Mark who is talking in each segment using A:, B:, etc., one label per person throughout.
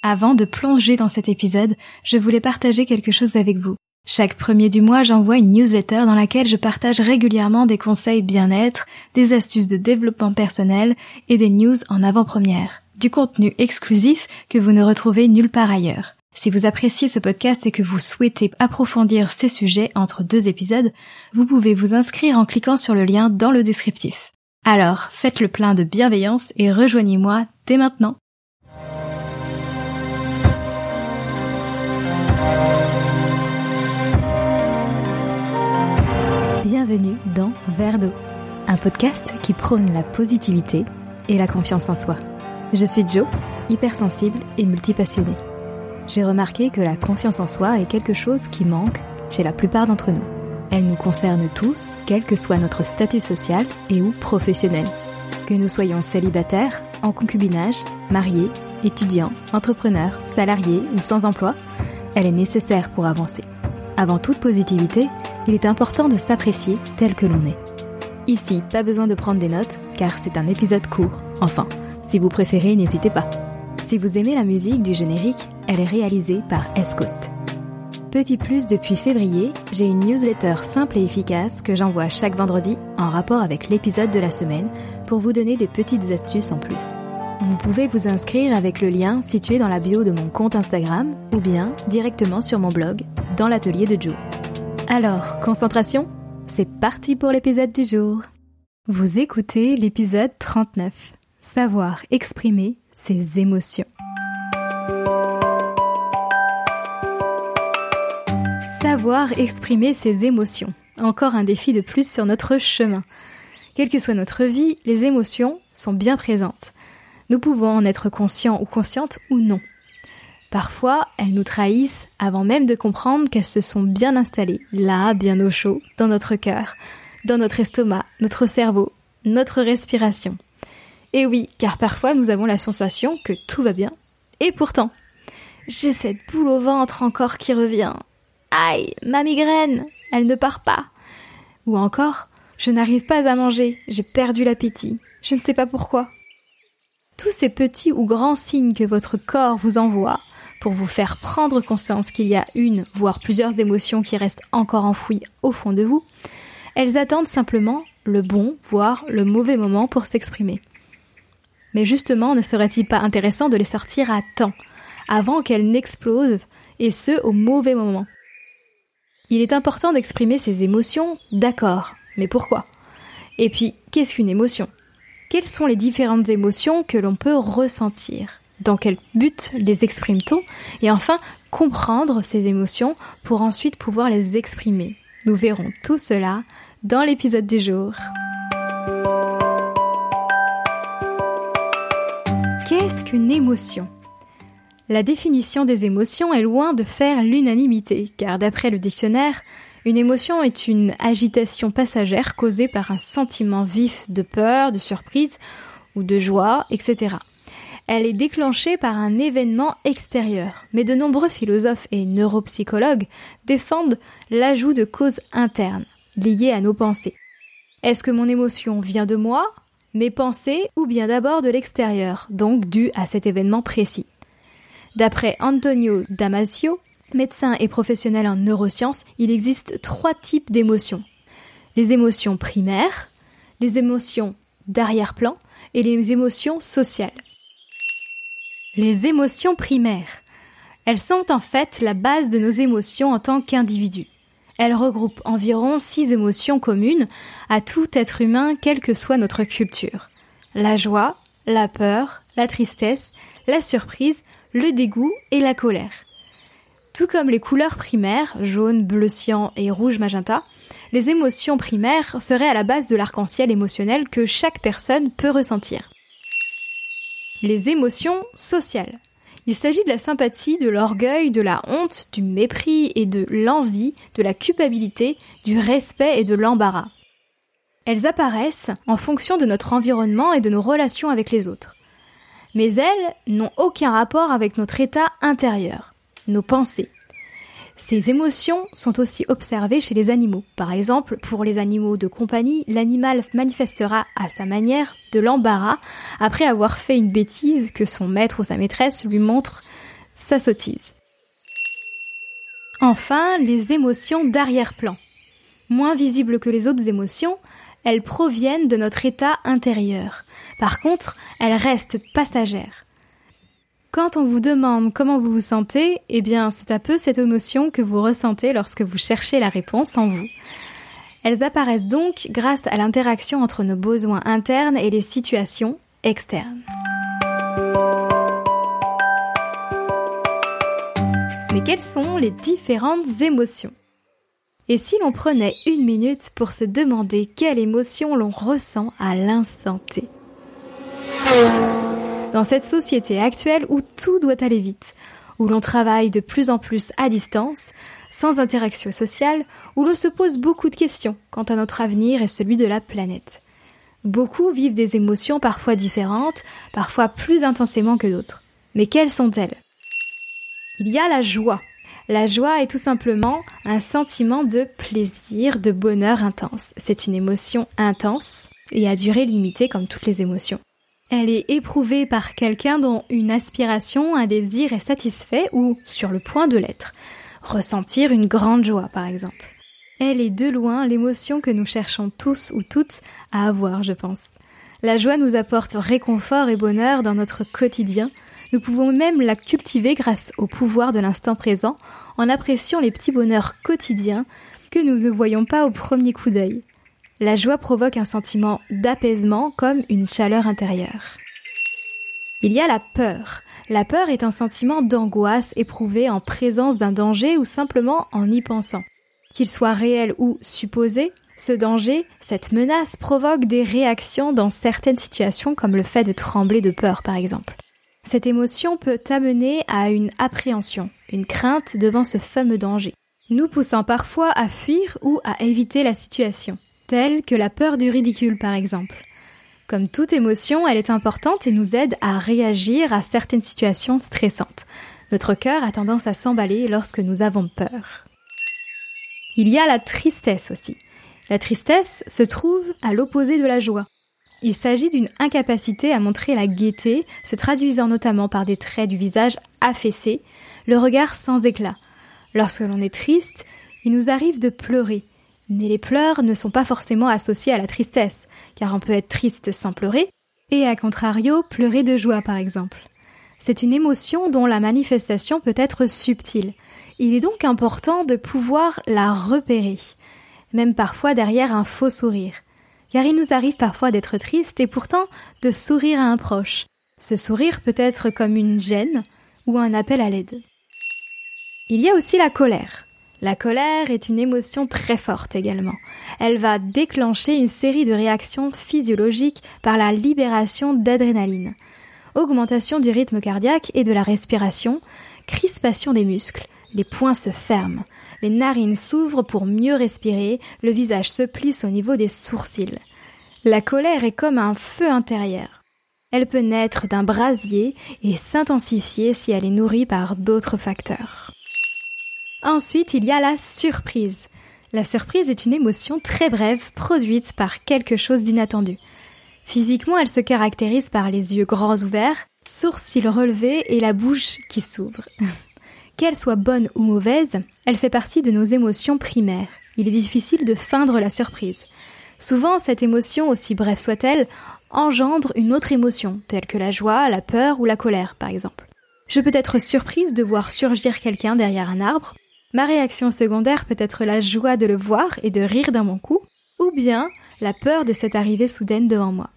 A: Avant de plonger dans cet épisode, je voulais partager quelque chose avec vous. Chaque premier du mois, j'envoie une newsletter dans laquelle je partage régulièrement des conseils bien-être, des astuces de développement personnel et des news en avant-première. Du contenu exclusif que vous ne retrouvez nulle part ailleurs. Si vous appréciez ce podcast et que vous souhaitez approfondir ces sujets entre 2 épisodes, vous pouvez vous inscrire en cliquant sur le lien dans le descriptif. Alors, faites le plein de bienveillance et rejoignez-moi dès maintenant. Bienvenue dans Verre d'eau, un podcast qui prône la positivité et la confiance en soi. Je suis Jo, hypersensible et multipassionnée. J'ai remarqué que la confiance en soi est quelque chose qui manque chez la plupart d'entre nous. Elle nous concerne tous, quel que soit notre statut social et ou professionnel. Que nous soyons célibataires, en concubinage, mariés, étudiants, entrepreneurs, salariés ou sans emploi, elle est nécessaire pour avancer. Avant toute positivité, il est important de s'apprécier tel que l'on est. Ici, pas besoin de prendre des notes, car c'est un épisode court. Enfin, si vous préférez, n'hésitez pas. Si vous aimez la musique du générique, elle est réalisée par S-Coast. Petit plus, depuis février, j'ai une newsletter simple et efficace que j'envoie chaque vendredi en rapport avec l'épisode de la semaine pour vous donner des petites astuces en plus. Vous pouvez vous inscrire avec le lien situé dans la bio de mon compte Instagram ou bien directement sur mon blog dans l'atelier de Jo. Alors, concentration, c'est parti pour l'épisode du jour. Vous écoutez l'épisode 39, savoir exprimer ses émotions. Savoir exprimer ses émotions, encore un défi de plus sur notre chemin. Quelle que soit notre vie, les émotions sont bien présentes. Nous pouvons en être conscients ou conscientes ou non. Parfois, elles nous trahissent avant même de comprendre qu'elles se sont bien installées, là, bien au chaud, dans notre cœur, dans notre estomac, notre cerveau, notre respiration. Et oui, car parfois nous avons la sensation que tout va bien. Et pourtant, j'ai cette boule au ventre encore qui revient. Aïe, ma migraine, elle ne part pas. Ou encore, je n'arrive pas à manger, j'ai perdu l'appétit, je ne sais pas pourquoi. Tous ces petits ou grands signes que votre corps vous envoie pour vous faire prendre conscience qu'il y a une, voire plusieurs émotions qui restent encore enfouies au fond de vous, elles attendent simplement le bon, voire le mauvais moment pour s'exprimer. Mais justement, ne serait-il pas intéressant de les sortir à temps, avant qu'elles n'explosent, et ce, au mauvais moment? Il est important d'exprimer ses émotions, d'accord, mais pourquoi? Et puis, qu'est-ce qu'une émotion? Quelles sont les différentes émotions que l'on peut ressentir? Dans quel but les exprime-t-on? Et enfin, comprendre ces émotions pour ensuite pouvoir les exprimer. Nous verrons tout cela dans l'épisode du jour. Qu'est-ce qu'une émotion? La définition des émotions est loin de faire l'unanimité, car d'après le dictionnaire, une émotion est une agitation passagère causée par un sentiment vif de peur, de surprise ou de joie, etc. Elle est déclenchée par un événement extérieur, mais de nombreux philosophes et neuropsychologues défendent l'ajout de causes internes, liées à nos pensées. Est-ce que mon émotion vient de moi, mes pensées, ou bien d'abord de l'extérieur, donc due à cet événement précis? D'après Antonio Damasio, médecin et professionnel en neurosciences, il existe 3 types d'émotions. Les émotions primaires, les émotions d'arrière-plan et les émotions sociales. Les émotions primaires. Elles sont en fait la base de nos émotions en tant qu'individus. Elles regroupent environ 6 émotions communes à tout être humain, quelle que soit notre culture. La joie, la peur, la tristesse, la surprise, le dégoût et la colère. Tout comme les couleurs primaires, jaune, bleu cyan et rouge magenta, les émotions primaires seraient à la base de l'arc-en-ciel émotionnel que chaque personne peut ressentir. Les émotions sociales. Il s'agit de la sympathie, de l'orgueil, de la honte, du mépris et de l'envie, de la culpabilité, du respect et de l'embarras. Elles apparaissent en fonction de notre environnement et de nos relations avec les autres. Mais elles n'ont aucun rapport avec notre état intérieur, nos pensées. Ces émotions sont aussi observées chez les animaux. Par exemple, pour les animaux de compagnie, l'animal manifestera à sa manière de l'embarras après avoir fait une bêtise que son maître ou sa maîtresse lui montre sa sottise. Enfin, les émotions d'arrière-plan. Moins visibles que les autres émotions, elles proviennent de notre état intérieur. Par contre, elles restent passagères. Quand on vous demande comment vous vous sentez, eh bien, c'est un peu cette émotion que vous ressentez lorsque vous cherchez la réponse en vous. Elles apparaissent donc grâce à l'interaction entre nos besoins internes et les situations externes. Mais quelles sont les différentes émotions ? Et si l'on prenait 1 minute pour se demander quelle émotion l'on ressent à l'instant T ? Dans cette société actuelle où tout doit aller vite, où l'on travaille de plus en plus à distance, sans interaction sociale, où l'on se pose beaucoup de questions quant à notre avenir et celui de la planète. Beaucoup vivent des émotions parfois différentes, parfois plus intensément que d'autres. Mais quelles sont-elles ? Il y a la joie. La joie est tout simplement un sentiment de plaisir, de bonheur intense. C'est une émotion intense et à durée limitée comme toutes les émotions. Elle est éprouvée par quelqu'un dont une aspiration, un désir est satisfait ou sur le point de l'être. Ressentir une grande joie, par exemple. Elle est de loin l'émotion que nous cherchons tous ou toutes à avoir, je pense. La joie nous apporte réconfort et bonheur dans notre quotidien. Nous pouvons même la cultiver grâce au pouvoir de l'instant présent, en appréciant les petits bonheurs quotidiens que nous ne voyons pas au premier coup d'œil. La joie provoque un sentiment d'apaisement comme une chaleur intérieure. Il y a la peur. La peur est un sentiment d'angoisse éprouvé en présence d'un danger ou simplement en y pensant. Qu'il soit réel ou supposé, ce danger, cette menace provoque des réactions dans certaines situations comme le fait de trembler de peur par exemple. Cette émotion peut amener à une appréhension, une crainte devant ce fameux danger, nous poussant parfois à fuir ou à éviter la situation. Telle que la peur du ridicule par exemple. Comme toute émotion, elle est importante et nous aide à réagir à certaines situations stressantes. Notre cœur a tendance à s'emballer lorsque nous avons peur. Il y a la tristesse aussi. La tristesse se trouve à l'opposé de la joie. Il s'agit d'une incapacité à montrer la gaieté, se traduisant notamment par des traits du visage affaissés, le regard sans éclat. Lorsque l'on est triste, il nous arrive de pleurer. Mais les pleurs ne sont pas forcément associés à la tristesse, car on peut être triste sans pleurer, et à contrario, pleurer de joie par exemple. C'est une émotion dont la manifestation peut être subtile. Il est donc important de pouvoir la repérer, même parfois derrière un faux sourire. Car il nous arrive parfois d'être triste et pourtant de sourire à un proche. Ce sourire peut être comme une gêne ou un appel à l'aide. Il y a aussi la colère. La colère est une émotion très forte également. Elle va déclencher une série de réactions physiologiques par la libération d'adrénaline. Augmentation du rythme cardiaque et de la respiration, crispation des muscles, les poings se ferment, les narines s'ouvrent pour mieux respirer, le visage se plisse au niveau des sourcils. La colère est comme un feu intérieur. Elle peut naître d'un brasier et s'intensifier si elle est nourrie par d'autres facteurs. Ensuite, il y a la surprise. La surprise est une émotion très brève produite par quelque chose d'inattendu. Physiquement, elle se caractérise par les yeux grands ouverts, sourcils relevés et la bouche qui s'ouvre. Qu'elle soit bonne ou mauvaise, elle fait partie de nos émotions primaires. Il est difficile de feindre la surprise. Souvent, cette émotion, aussi brève soit-elle, engendre une autre émotion, telle que la joie, la peur ou la colère, par exemple. Je peux être surprise de voir surgir quelqu'un derrière un arbre. Ma réaction secondaire peut être la joie de le voir et de rire d'un bon coup, ou bien la peur de cette arrivée soudaine devant moi.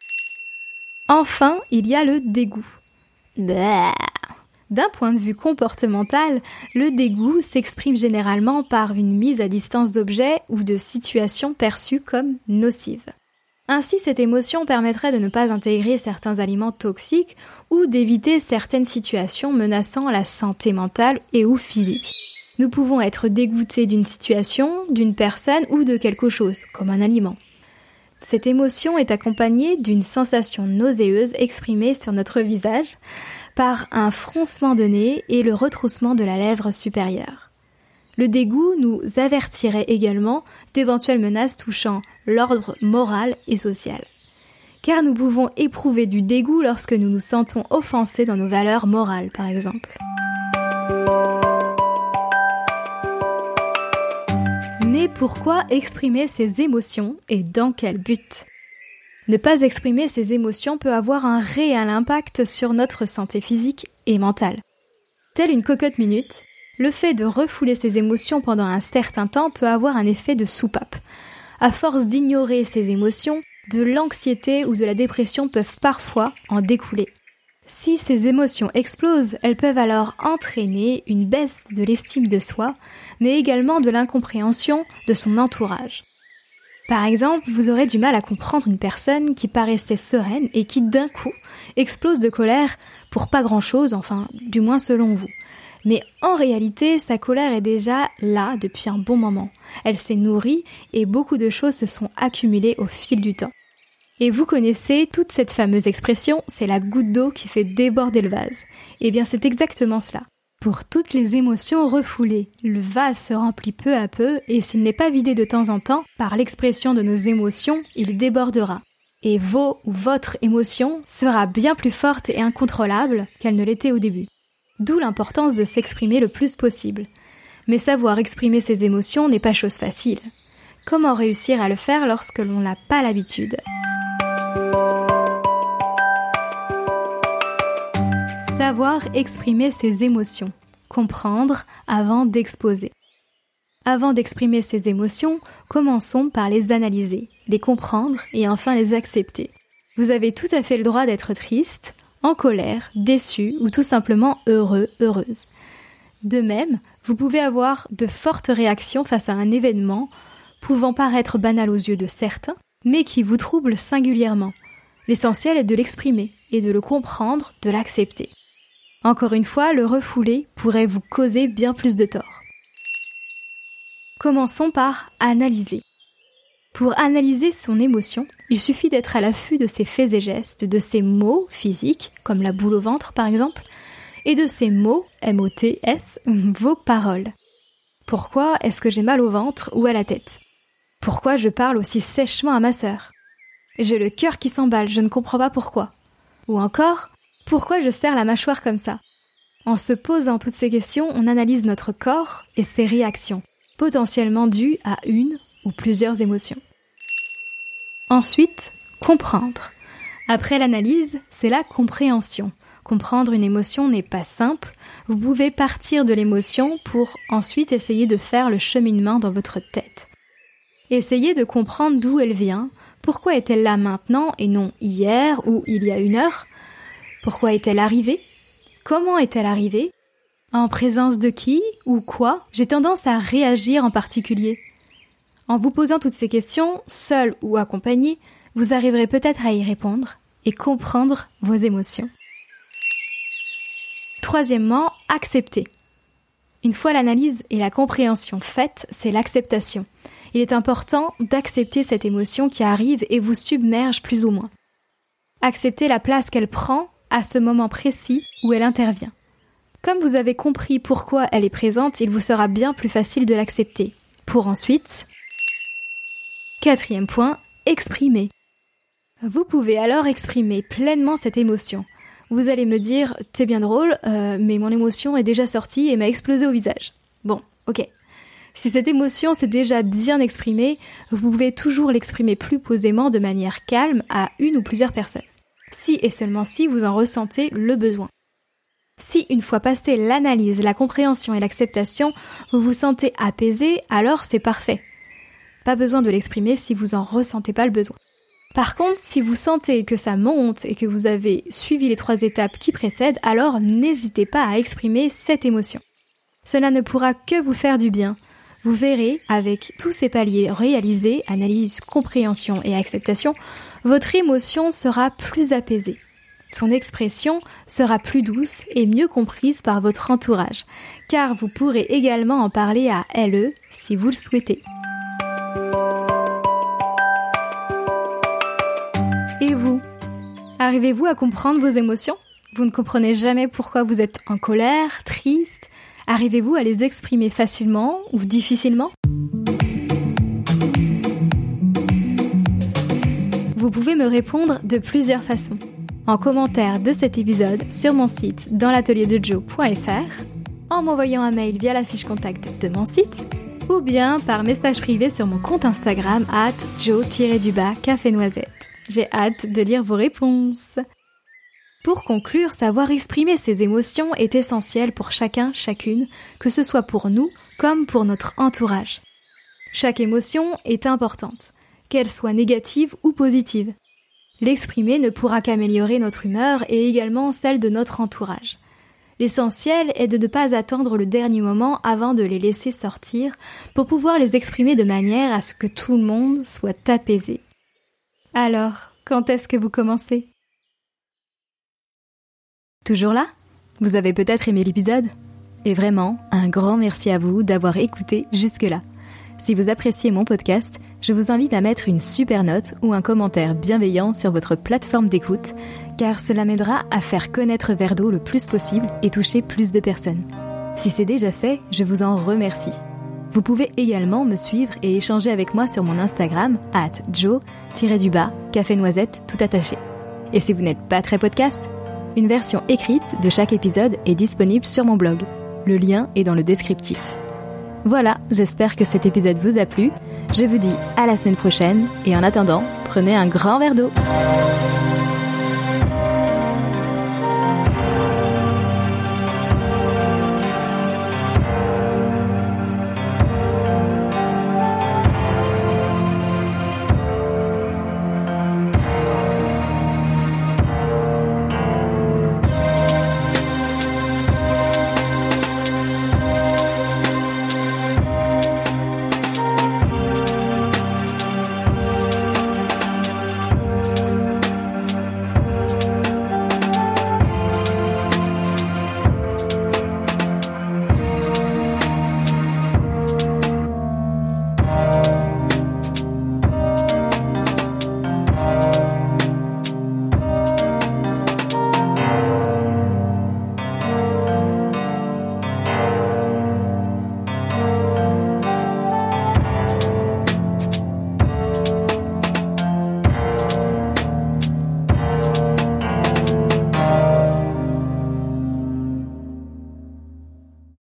A: Enfin, il y a le dégoût. Bah. D'un point de vue comportemental, le dégoût s'exprime généralement par une mise à distance d'objets ou de situations perçues comme nocives. Ainsi, cette émotion permettrait de ne pas intégrer certains aliments toxiques ou d'éviter certaines situations menaçant la santé mentale et ou physique. Nous pouvons être dégoûtés d'une situation, d'une personne ou de quelque chose, comme un aliment. Cette émotion est accompagnée d'une sensation nauséeuse exprimée sur notre visage par un froncement de nez et le retroussement de la lèvre supérieure. Le dégoût nous avertirait également d'éventuelles menaces touchant l'ordre moral et social. Car nous pouvons éprouver du dégoût lorsque nous nous sentons offensés dans nos valeurs morales, par exemple. Et pourquoi exprimer ses émotions et dans quel but ? Ne pas exprimer ses émotions peut avoir un réel impact sur notre santé physique et mentale. Telle une cocotte minute, le fait de refouler ses émotions pendant un certain temps peut avoir un effet de soupape. À force d'ignorer ses émotions, de l'anxiété ou de la dépression peuvent parfois en découler. Si ces émotions explosent, elles peuvent alors entraîner une baisse de l'estime de soi, mais également de l'incompréhension de son entourage. Par exemple, vous aurez du mal à comprendre une personne qui paraissait sereine et qui d'un coup explose de colère pour pas grand-chose, enfin, du moins selon vous. Mais en réalité, sa colère est déjà là depuis un bon moment. Elle s'est nourrie et beaucoup de choses se sont accumulées au fil du temps. Et vous connaissez toute cette fameuse expression, c'est la goutte d'eau qui fait déborder le vase. Eh bien, c'est exactement cela. Pour toutes les émotions refoulées, le vase se remplit peu à peu et s'il n'est pas vidé de temps en temps, par l'expression de nos émotions, il débordera. Et votre émotion sera bien plus forte et incontrôlable qu'elle ne l'était au début. D'où l'importance de s'exprimer le plus possible. Mais savoir exprimer ses émotions n'est pas chose facile. Comment réussir à le faire lorsque l'on n'a pas l'habitude ? Savoir exprimer ses émotions. Comprendre avant d'exposer. Avant d'exprimer ses émotions, commençons par les analyser, les comprendre et enfin les accepter. Vous avez tout à fait le droit d'être triste, en colère, déçu ou tout simplement heureux, heureuse. De même, vous pouvez avoir de fortes réactions face à un événement pouvant paraître banal aux yeux de certains, mais qui vous trouble singulièrement. L'essentiel est de l'exprimer et de le comprendre, de l'accepter. Encore une fois, le refouler pourrait vous causer bien plus de tort. Commençons par analyser. Pour analyser son émotion, il suffit d'être à l'affût de ses faits et gestes, de ses mots physiques, comme la boule au ventre par exemple, et de ses mots, M-O-T-S, vos paroles. Pourquoi est-ce que j'ai mal au ventre ou à la tête ? Pourquoi je parle aussi sèchement à ma sœur ? J'ai le cœur qui s'emballe, je ne comprends pas pourquoi. Ou encore, pourquoi je serre la mâchoire comme ça ? En se posant toutes ces questions, on analyse notre corps et ses réactions, potentiellement dues à une ou plusieurs émotions. Ensuite, comprendre. Après l'analyse, c'est la compréhension. Comprendre une émotion n'est pas simple. Vous pouvez partir de l'émotion pour ensuite essayer de faire le cheminement dans votre tête. Essayez de comprendre d'où elle vient, pourquoi est-elle là maintenant et non hier ou il y a 1 heure ? Pourquoi est-elle arrivée ? Comment est-elle arrivée ? En présence de qui ou quoi ? J'ai tendance à réagir en particulier. En vous posant toutes ces questions, seul ou accompagné, vous arriverez peut-être à y répondre et comprendre vos émotions. Troisièmement, accepter. Une fois l'analyse et la compréhension faites, c'est l'acceptation. Il est important d'accepter cette émotion qui arrive et vous submerge plus ou moins. Accepter la place qu'elle prend à ce moment précis où elle intervient. Comme vous avez compris pourquoi elle est présente, il vous sera bien plus facile de l'accepter. Pour ensuite, 4e point, exprimer. Vous pouvez alors exprimer pleinement cette émotion. Vous allez me dire, t'es bien drôle, mais mon émotion est déjà sortie et m'a explosé au visage. Bon, ok. Si cette émotion s'est déjà bien exprimée, vous pouvez toujours l'exprimer plus posément de manière calme à une ou plusieurs personnes. Si et seulement si vous en ressentez le besoin. Si une fois passé l'analyse, la compréhension et l'acceptation, vous vous sentez apaisé, alors c'est parfait. Pas besoin de l'exprimer si vous en ressentez pas le besoin. Par contre, si vous sentez que ça monte et que vous avez suivi les 3 étapes qui précèdent, alors n'hésitez pas à exprimer cette émotion. Cela ne pourra que vous faire du bien. Vous verrez, avec tous ces paliers réalisés, analyse, compréhension et acceptation, votre émotion sera plus apaisée. Son expression sera plus douce et mieux comprise par votre entourage, car vous pourrez également en parler à LE si vous le souhaitez. Et vous ? Arrivez-vous à comprendre vos émotions ? Vous ne comprenez jamais pourquoi vous êtes en colère, triste ? Arrivez-vous à les exprimer facilement ou difficilement ? Vous pouvez me répondre de plusieurs façons. En commentaire de cet épisode sur mon site dans l'atelierdejoe.fr, en m'envoyant un mail via la fiche contact de mon site ou bien par message privé sur mon compte Instagram @jo_café-noisette. J'ai hâte de lire vos réponses. Pour conclure, savoir exprimer ses émotions est essentiel pour chacun, chacune, que ce soit pour nous comme pour notre entourage. Chaque émotion est importante, qu'elle soit négative ou positive. L'exprimer ne pourra qu'améliorer notre humeur et également celle de notre entourage. L'essentiel est de ne pas attendre le dernier moment avant de les laisser sortir pour pouvoir les exprimer de manière à ce que tout le monde soit apaisé. Alors, quand est-ce que vous commencez ? Toujours là ? Vous avez peut-être aimé l'épisode ? Et vraiment, un grand merci à vous d'avoir écouté jusque-là. Si vous appréciez mon podcast, je vous invite à mettre une super note ou un commentaire bienveillant sur votre plateforme d'écoute, car cela m'aidera à faire connaître Verdo le plus possible et toucher plus de personnes. Si c'est déjà fait, je vous en remercie. Vous pouvez également me suivre et échanger avec moi sur mon Instagram @jo_café-noisette tout attaché. Et si vous n'êtes pas très podcast, une version écrite de chaque épisode est disponible sur mon blog. Le lien est dans le descriptif. Voilà, j'espère que cet épisode vous a plu. Je vous dis à la semaine prochaine et en attendant, prenez un grand verre d'eau.